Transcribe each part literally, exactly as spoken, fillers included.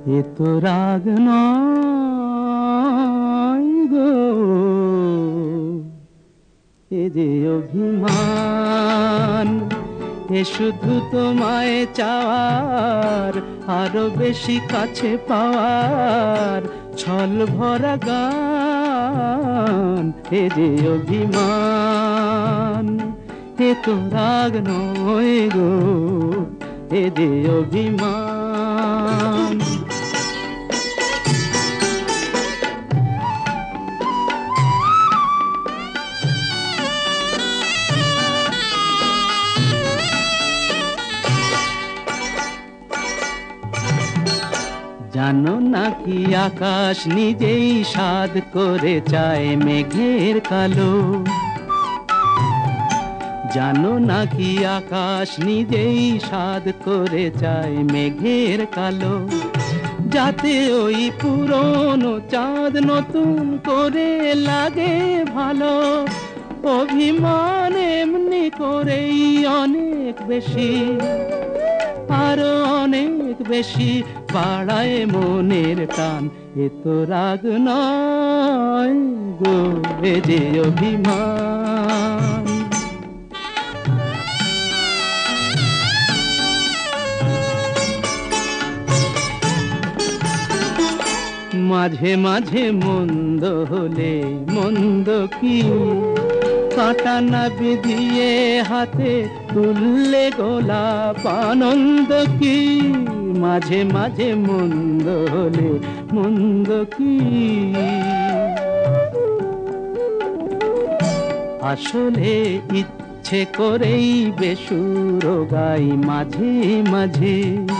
এ তো রাগ নয় গো, এ যে অভিমান। এ শুধু তোমায় চাওয়ার, আরো বেশি কাছে পাওয়ার ছল ভরা গান। এ যে অভিমান, এ তো রাগ নয় গো, এ যে অভিমান। জানো নাকি আকাশ নিজেই সাধ করে চায় মেঘের কালো? জানো নাকি আকাশ নিজেই সাধ করে চায় মেঘের কালো, যাতে ওই পুরনো চাঁদ নতুন করে লাগে ভালো। অভিমান এমনি করেই অনেক বেশি, আরো অনেক বেশি বাড়ায় মনের টান। এ তো রাগ নয় গো, এ যে অভিমান। মাঝে মাঝে মন্দ হলে মন্দ কি কাঁটা না বিধিয়ে হাতে তুললে গোলাপ আনন্দ কি? মাঝে মাঝে মন্দ হলে মন্দ কি? আসলে ইচ্ছে করেই বেসুর গাই মাঝে মাঝে,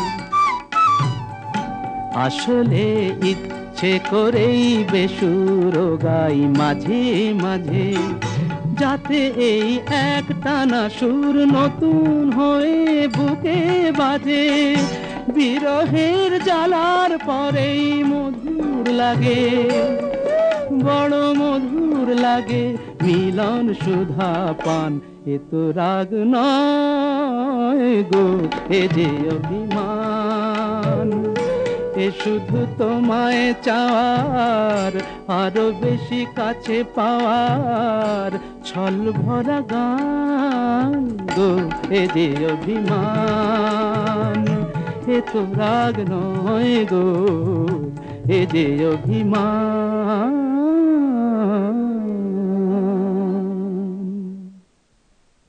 আসলে ইচ্ছে করেই বেসুর গাই মাঝে মাঝে, যাতে এই একটানা সুর নতুন হয়ে বুকে বাজে। বিরহের জ্বালার পরেই মধুর লাগে, বড় মধুর লাগে মিলন সুধা পান। এ তো রাগ নয় গো, এ যে অভিমান। এ শুধু তোমায় চাওয়ার, আরো বেশি কাছে পাওয়ার ছল ভরা গান গো, এ যে অভিমান। এ তো রাগ নয় গো, এ যে অভিমান।